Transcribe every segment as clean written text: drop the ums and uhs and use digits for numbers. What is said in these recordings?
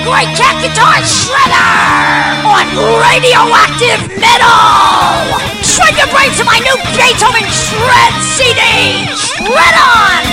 Great Cat Guitar Shredder on Radioactive Metal! Shred your brains to my new Beethoven Shred CD! Shred on!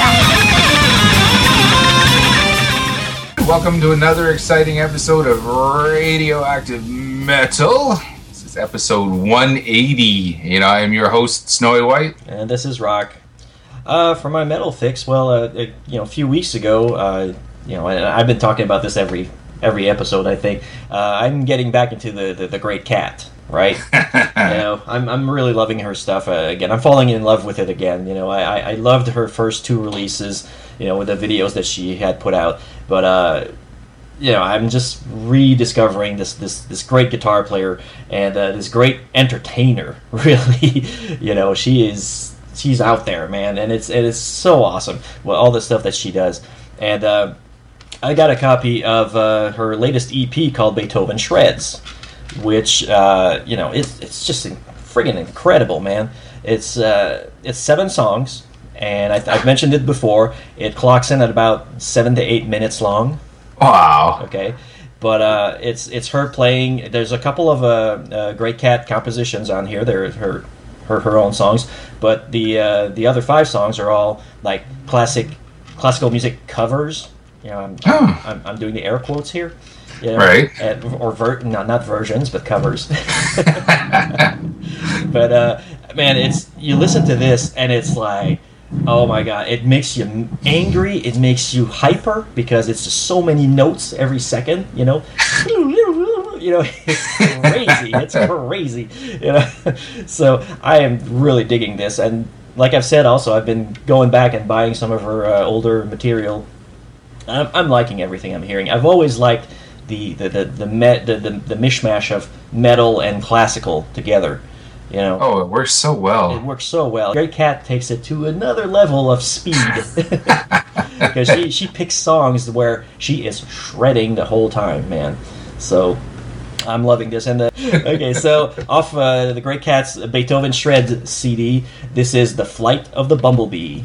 Welcome to another exciting episode of Radioactive Metal. This is episode 180. I am your host, Snowy White. And this is Rock. For my metal fix, a few weeks ago, and I've been talking about this every episode, I think. I'm getting back into the Great Kat, right? I'm really loving her stuff again. I'm falling in love with it again. I loved her first two releases, with the videos that she had put out. But I'm just rediscovering this great guitar player and this great entertainer. Really, she's out there, man, and it's so awesome. Well, all the stuff that she does, and I got a copy of her latest EP called Beethoven Shreds, which it's just friggin' incredible, man. It's 7 songs, and I've mentioned it before. It clocks in at about 7 to 8 minutes long. Wow. Okay, but it's her playing. There's a couple of Great Kat compositions on here. They're her own songs, but the other 5 songs are all like classical music covers. I'm doing the air quotes here. Right. Not versions, but covers. But man, you listen to this and it's like, oh my god, it makes you angry, it makes you hyper because it's just so many notes every second, it's crazy. So I am really digging this, and like I've said also, I've been going back and buying some of her older material. I'm liking everything I'm hearing. I've always liked the mishmash of metal and classical together. Oh, it works so well. It works so well. Great Kat takes it to another level of speed because she picks songs where she is shredding the whole time, man. So I'm loving this. And okay, so off the Great Kat's Beethoven Shreds CD, this is The Flight of the Bumblebee.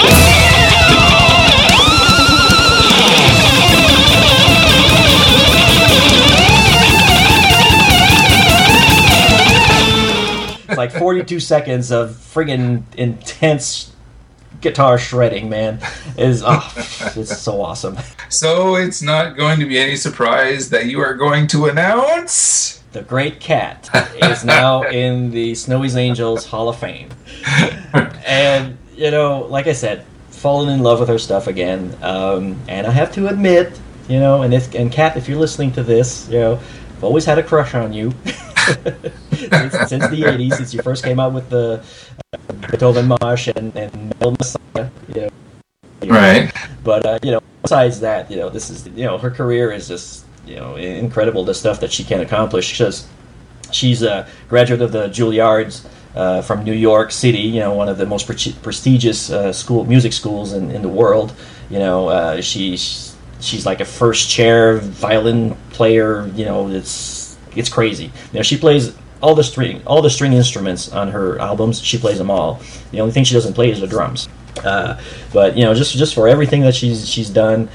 It's like 42 seconds of friggin' intense guitar shredding, man. It's so awesome. So it's not going to be any surprise that you are going to announce the Great Kat is now in the Snowy's Angels Hall of Fame. And, like I said, fallen in love with her stuff again. And I have to admit, and Kat, if you're listening to this, I've always had a crush on you. since the 80s, since you first came out with the Beethoven March and Metal Messiah, Right. But besides that, this is her career is just incredible. The stuff that she can accomplish. She's a graduate of the Juilliards from New York City. One of the most prestigious music schools in the world. She's like a first chair violin player. It's crazy. She plays all the string instruments on her albums. She plays them all. The only thing she doesn't play is the drums. But just for everything that she's done,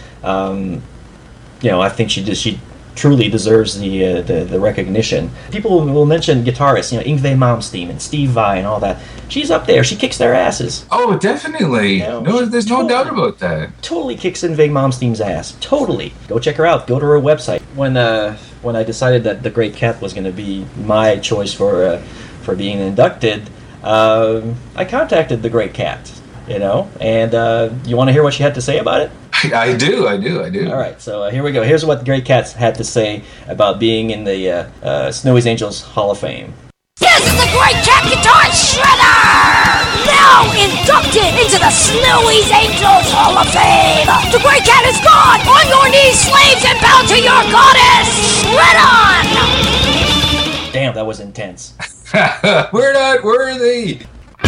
I think she truly deserves the recognition. People will mention guitarists, Yngwie Malmsteen and Steve Vai and all that. She's up there. She kicks their asses. Oh, definitely. There's no doubt about that. Totally kicks Yngwie Malmsteen's ass. Totally. Go check her out. Go to her website. When I decided that the Great Kat was going to be my choice for being inducted, I contacted the Great Kat. And you want to hear what she had to say about it? I do. All right, so here we go. Here's what the Great Kat had to say about being in the Snowy's Angels Hall of Fame. This is the Great Kat Guitar Shredder! Now inducted into the Snowy's Angels Hall of Fame! The Great Kat is gone! On your knees, slaves, and bow to your goddess! Shred on! Damn, that was intense. We're not worthy!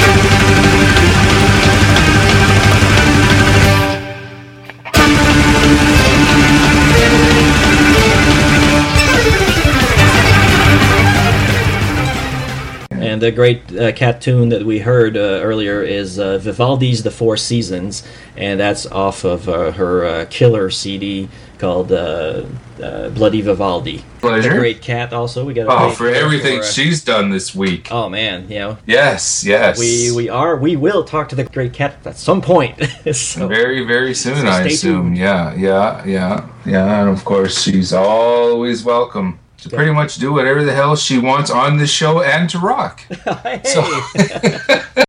And the great Kat tune that we heard earlier is Vivaldi's The Four Seasons, and that's off of her Killer CD called Bloody Vivaldi. Pleasure. The Great Cat also. We got for everything she's done this week. Oh man, Yes. We will talk to the Great Cat at some point. So, very, very soon, so I stay assume. tuned. Yeah. And of course, she's always welcome to pretty much do whatever the hell she wants on this show and to rock. Hey. So,